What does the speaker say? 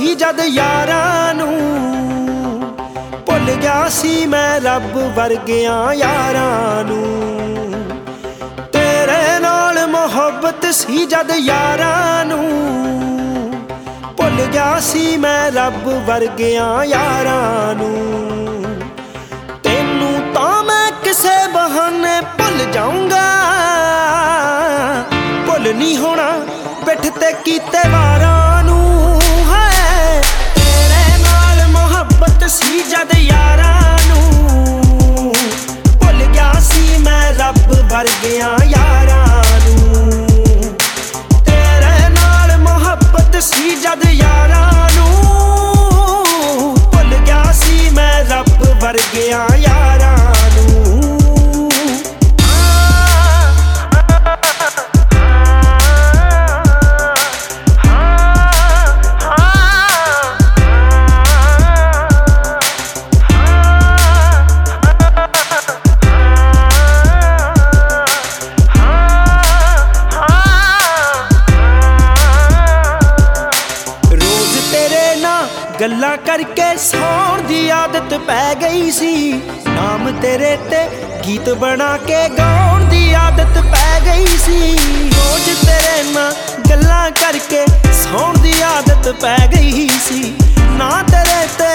ਸੀ ਜਦ ਯਾਰਾਂ ਨੂੰ, ਭੁੱਲ ਗਿਆ ਸੀ ਮੈਂ ਰੱਬ ਵਰਗਿਆਂ ਯਾਰਾਂ ਨੂੰ। ਤੇਰੇ ਨਾਲ ਮੁਹੱਬਤ ਸੀ ਜਦ ਯਾਰਾਂ ਨੂੰ, ਭੁੱਲ ਗਿਆ ਸੀ ਮੈਂ ਰੱਬ ਵਰਗਿਆਂ ਯਾਰਾਂ ਨੂੰ। ਤੈਨੂੰ ਤਾਂ ਮੈਂ ਕਿਸੇ ਬਹਾਨੇ ਭੁੱਲ ਜਾਊਂਗਾ, ਭੁੱਲ ਨਹੀਂ ਹੋਣਾ ਪਿੱਠ ਤੇ ਕੀਤੇ ਵਾਰਾਂ ਨੂੰ। ਹੈ ਤੇਰੇ ਨਾਲ ਮੁਹੱਬਤ ਸੀ ਜਦ ਯਾਰਾਂ ਨੂੰ, ਭੁੱਲ ਗਿਆ ਸੀ ਮੈਂ ਰੱਬ ਵਰਗਿਆਂ ਯਾਰਾਂ ਨੂੰ। ਤੇਰੇ ਨਾਲ ਮੁਹੱਬਤ ਸੀ ਜਦ ਯਾਰਾਂ ਨੂੰ, ਭੁੱਲ ਗਿਆ ਸੀ ਮੈਂ ਰੱਬ ਵਰਗਿਆਂ ਯਾਰਾਂ ਨੂੰ। ਗੱਲਾਂ ਕਰਕੇ ਸੌਣ ਦੀ ਆਦਤ ਪੈ ਗਈ ਸੀ, ਨਾਮ ਤੇਰੇ ਤੇ ਗੀਤ ਬਣਾ ਕੇ ਗਾਉਣ ਦੀ ਆਦਤ ਪੈ ਗਈ ਸੀ। ਰੋਜ਼ ਤੇਰੇ ਨਾਲ ਗੱਲਾਂ ਕਰਕੇ ਸੌਣ ਦੀ ਆਦਤ ਪੈ ਗਈ ਸੀ, ਨਾ ਤੇਰੇ ਤੇ